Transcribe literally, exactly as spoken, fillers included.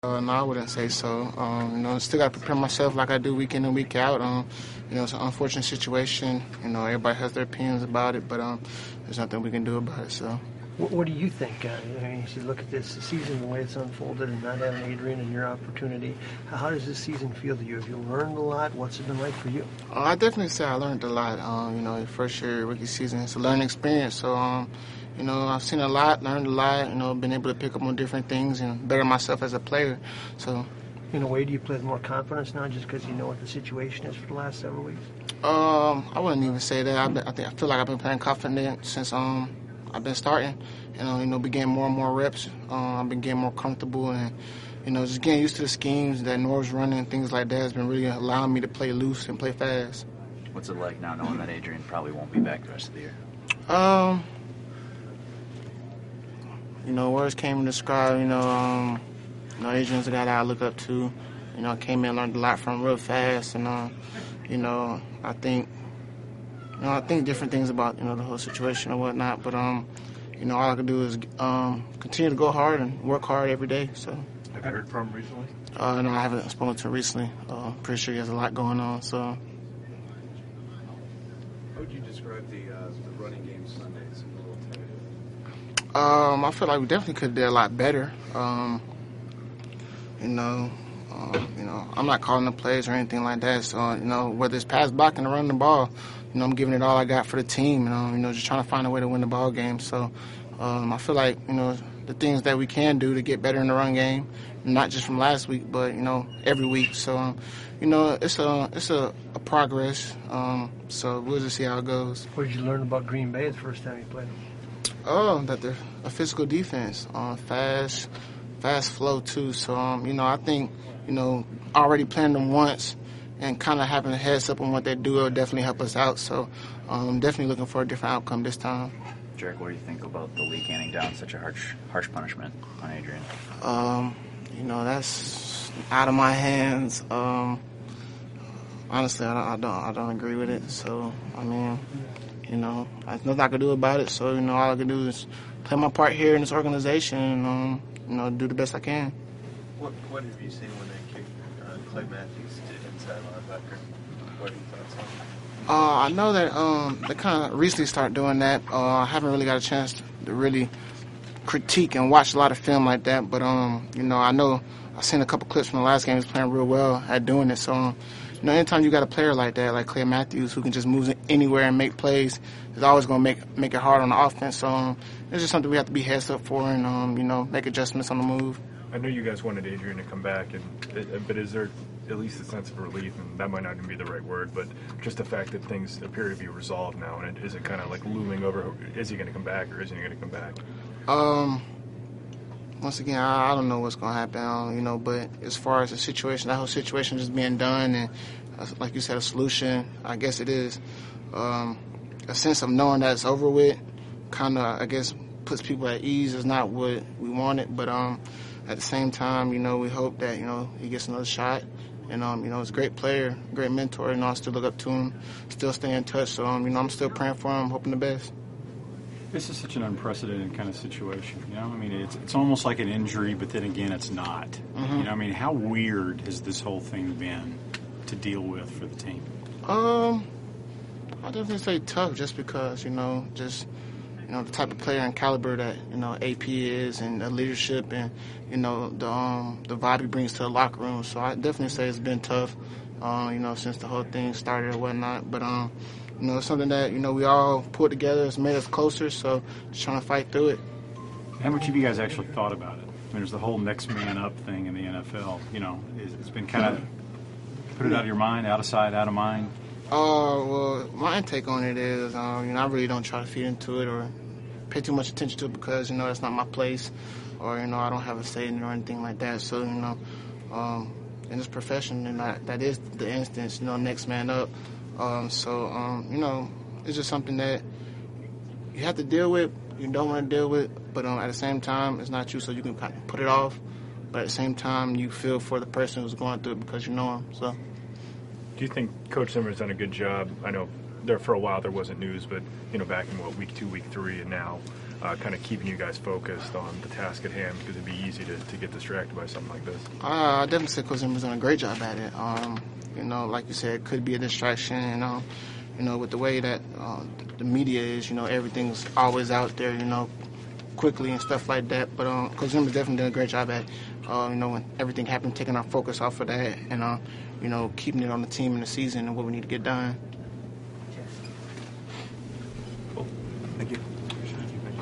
Uh, no, I wouldn't say so. Um, you know, still got to prepare myself like I do week in and week out. Um, you know, it's an unfortunate situation. You know, everybody has their opinions about it, but um, there's nothing we can do about it. So. What, what do you think? Uh, I mean, as you look at this season, the way it's unfolded, and not having Adrian and your opportunity, how, how does this season feel to you? Have you learned a lot? What's it been like for you? Uh, I definitely say I learned a lot. Um, you know, first year rookie season, it's a learning experience. So, um, you know, I've seen a lot, learned a lot. You know, been able to pick up on different things and better myself as a player. So. In a way, do you play with more confidence now just because you know what the situation is for the last several weeks? Um, I wouldn't even say that. I've been, I think I feel like I've been playing confident since um I've been starting. And uh, you know, been getting more and more reps. Um, I've been getting more comfortable, and you know, just getting used to the schemes that Norv's running and things like that has been really allowing me to play loose and play fast. What's it like now knowing that Adrian probably won't be back the rest of the year? Um, you know, words can't even describe. You know, um. You know, Adrian's a guy that I look up to. You know, I came in, learned a lot from him real fast, and uh, you know, I think, you know, I think different things about you know the whole situation and whatnot. But um, you know, all I can do is um continue to go hard and work hard every day. So. Have you heard from him recently? Uh, no, I haven't spoken to him recently. Uh, pretty sure he has a lot going on. So. How would you describe the uh, the running game Sunday? It's a little tentative. Um, I feel like we definitely could have did a lot better. Um. You know, um, you know, I'm not calling the plays or anything like that. So, you know, whether it's pass blocking or running the ball, you know, I'm giving it all I got for the team. You know, you know, just trying to find a way to win the ball game. So, um, I feel like you know the things that we can do to get better in the run game, not just from last week, but you know every week. So, um, you know, it's a it's a, a progress. Um, so we'll just see how it goes. What did you learn about Green Bay the first time you played them? Oh, that they're a physical defense, uh, fast. Fast flow too, so um, you know I think you know already playing them once and kind of having a heads up on what they do will definitely help us out. So I'm um, definitely looking for a different outcome this time. Jarek, what do you think about the league handing down such a harsh, harsh punishment on Adrian? Um, you know that's out of my hands. Um, honestly, I don't, I don't, I don't agree with it. So I mean, you know, there's nothing I can do about it. So you know, all I can do is play my part here in this organization. And, um, You know, do the best I can. What What have you seen when they kicked uh, Clay Matthews to inside linebacker? What are your thoughts on that? Uh, I know that um, they kind of recently started doing that. Uh, I haven't really got a chance to really critique and watch a lot of film like that. But um, you know, I know I've seen a couple clips from the last game. He's playing real well at doing it. So, um, you know, anytime you got a player like that, like Clay Matthews, who can just move anywhere and make plays, is always going to make make it hard on the offense. So. Um, It's just something we have to be heads up for and, um, you know, make adjustments on the move. I know you guys wanted Adrian to come back, and but is there at least a sense of relief, and that might not even be the right word, but just the fact that things appear to be resolved now, and it, is it kind of like looming over, is he going to come back or isn't he going to come back? Um, once again, I, I don't know what's going to happen, you know, but as far as the situation, that whole situation just being done and, uh, like you said, a solution, I guess it is. Um, a sense of knowing that it's over with kind of, I guess, puts people at ease. Is not what we wanted, but um, at the same time, you know, we hope that, you know, he gets another shot. And, um, you know, he's a great player, great mentor. You know, I still look up to him, still stay in touch. So, um, you know, I'm still praying for him, hoping the best. This is such an unprecedented kind of situation, you know? I mean, it's it's almost like an injury, but then again, it's not. Mm-hmm. You know, I mean, how weird has this whole thing been to deal with for the team? Um, I definitely say tough just because, you know, just – you know, the type of player and caliber that, you know, A P is and the leadership and, you know, the um, the vibe he brings to the locker room. So I definitely say it's been tough, uh, you know, since the whole thing started or whatnot. But, um, you know, it's something that, you know, we all put together. It's made us closer, so just trying to fight through it. How much have you guys actually thought about it? I mean, there's the whole next man up thing in the N F L. You know, it's been kind of put it out of your mind, out of sight, out of mind. Uh, well, my intake on it is, um, you know, I really don't try to feed into it or pay too much attention to it because, you know, that's not my place or, you know, I don't have a say in it or anything like that. So, you know, um, in this profession, and that, that is the instance, you know, next man up. Um, so, um, you know, it's just something that you have to deal with, you don't want to deal with, but um, at the same time, it's not you, so you can kind of put it off. But at the same time, you feel for the person who's going through it because you know him, so. Do you think Coach Zimmer's done a good job? I know there for a while there wasn't news, but, you know, back in, what, week two, week three, and now uh, kind of keeping you guys focused on the task at hand, because it'd be easy to, to get distracted by something like this. Uh, I definitely say Coach Zimmer's done a great job at it. Um, you know, like you said, it could be a distraction. You know, you know, with the way that uh, the media is, you know, everything's always out there. You know, quickly and stuff like that. But um, Coach Zimmer's definitely done a great job at, uh, you know, when everything happened, taking our focus off of that and uh, you know, keeping it on the team in the season and what we need to get done. Okay. Cool. Thank you.